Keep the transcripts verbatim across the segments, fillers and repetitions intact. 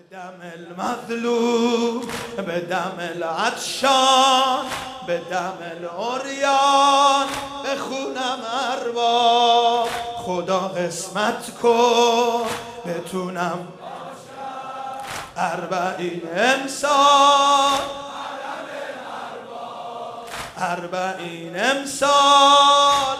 دم المظلوم، به دم العطشان، به دم العریان، به خونم ارباب خدا قسمت کن بتونم اربعین امسال، اربعین امسال،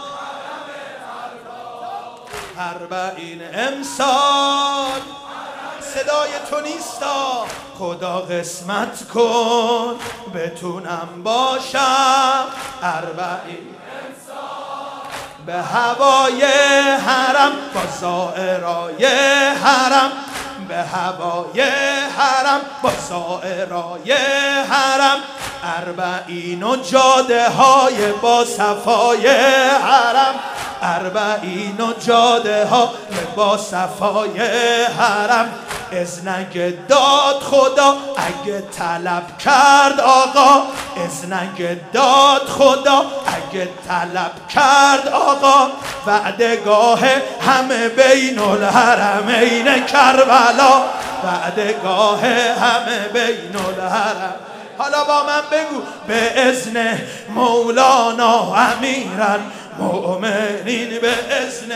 اربعین امسال. صدای تو نیستا خدا قسمت کن بتونم باشم اربعین امسال، به هوای حرم با زائرای حرم، به هوای حرم با زائرای حرم، اربعین و جاده های با صفای حرم، اربعین و جاده ها با صفای حرم. اذنگ داد خدا اگه طلب کرد آقا، اذنگ داد خدا اگه طلب کرد آقا، وعدگاه همه بین الحرمین کربلا، وعدگاه همه بین الحرم. حالا با من بگو به اذن مولانا امیرن مؤمنین، به اذن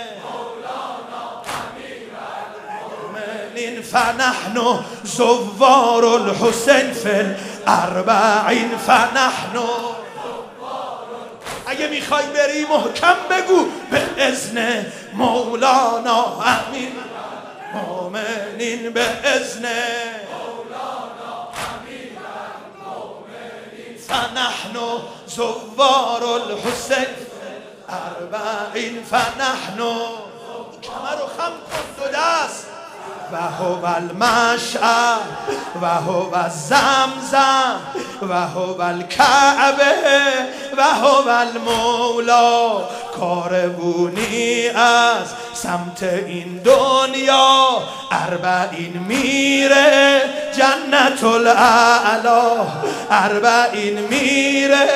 فنحن زوار الحسین فی الاربعین، فنحن. اگه میخوای بری محکم بگو به اذن مولانا امین مؤمنین، به اذن مولانا امین مؤمنین، فنحن زوار الحسین فی الاربعین، فنحن. کمر و خم کن دو دست. و هو المشعر و هو زمزم و هو الکعبه و هو المولا. کاروونی از سمت این دنیا اربعین میره جنت الاعلا، اربعین میره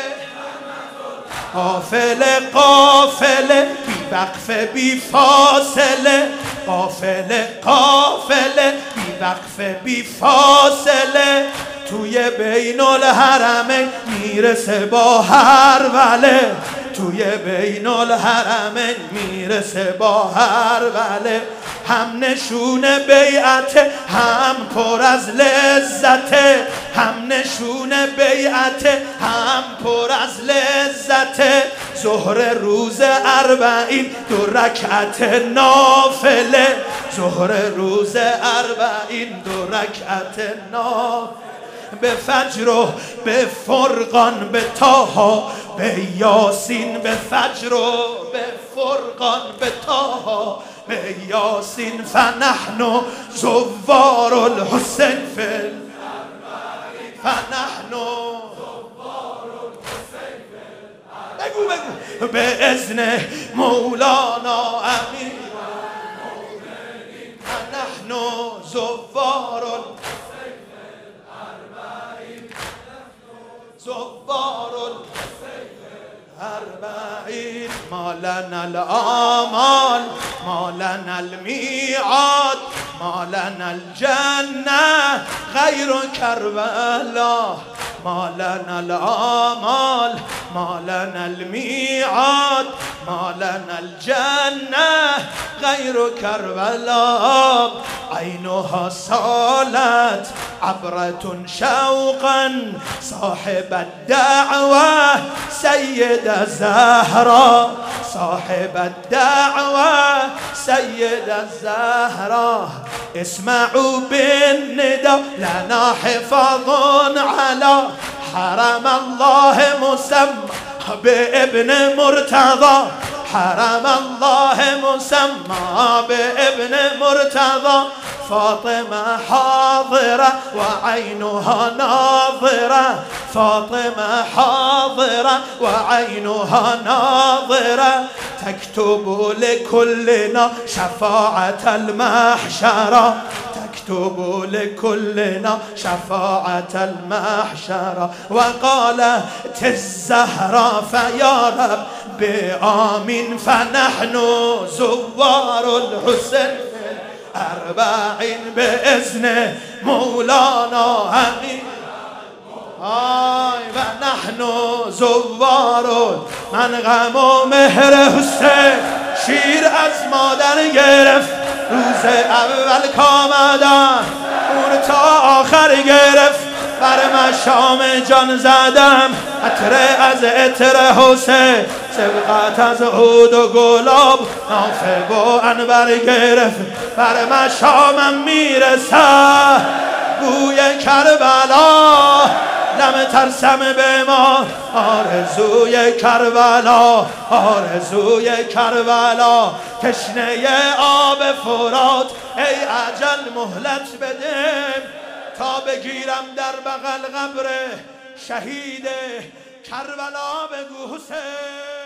قافله قافله بی وقف بی فاصله، قافله قافله بی وقف بی فاصله، توی بین الحرمین میرسه با هر وله، توی بین الحرمین میرسه با هر وله. هم نشون بیعت هم پر از لذت، هم نشون بیعت هم پر از لذت. ظهر روز اربعین دو رکعت نافله، ظهر روز اربعین دو رکعت نافله. به فجر و به فرقان به طه به یاسین، به فجر و به فرقان به طه به یاسین، فنحن زوار الحسین فی الاربعین، فنحن زوار الحسین فی الاربعین. بگو بگو به اذن مولانا امیر المؤمنین، فنحن زوار الحسین فی الاربعین، زوار الحسین فی الاربعین. ما لنا الآمال ما لنا الميعاد ما لنا الجنة غير كربلاء، ما لنا الآمال ما لنا الميعاد ما لنا الجنة غير كربلاء. عينها صالت عبرة شوقا صاحب الدعوة سيد الزهراء، صاحب الدعوة سيد الزهراء. اسمعوا بالنداء لنا حفاظ على حرم الله مسمى بابن مرتضى، حرم الله مسمى بابن مرتضى. فاطمة حاضرة وعينها ناظرة، فاطمة حاضرة وعينها ناظرة. تكتب لكلنا شفاعة المحشرة، تكتب لكلنا شفاعة المحشرة. وقالت الزهراء فيا رب بآمين، فنحن زوار الحسين اربعین به اذن مولانا همین آی و نحن زوارون من غم و مهر حسین شیر از مادر گرفت روز اول کامدن اون تا آخر گرفت بر مشام جان زدم عطر از عطر حسین سبقت از عود و گلاب نافه و انبر گرفت بر مشامم میرسه بوی کربلا لم ترسم به ما آرزوی کربلا آرزوی کربلا تشنه آب فرات ای اجل مهلت بده تا بگیرم در بغل قبر شهید کربلا بگو حسین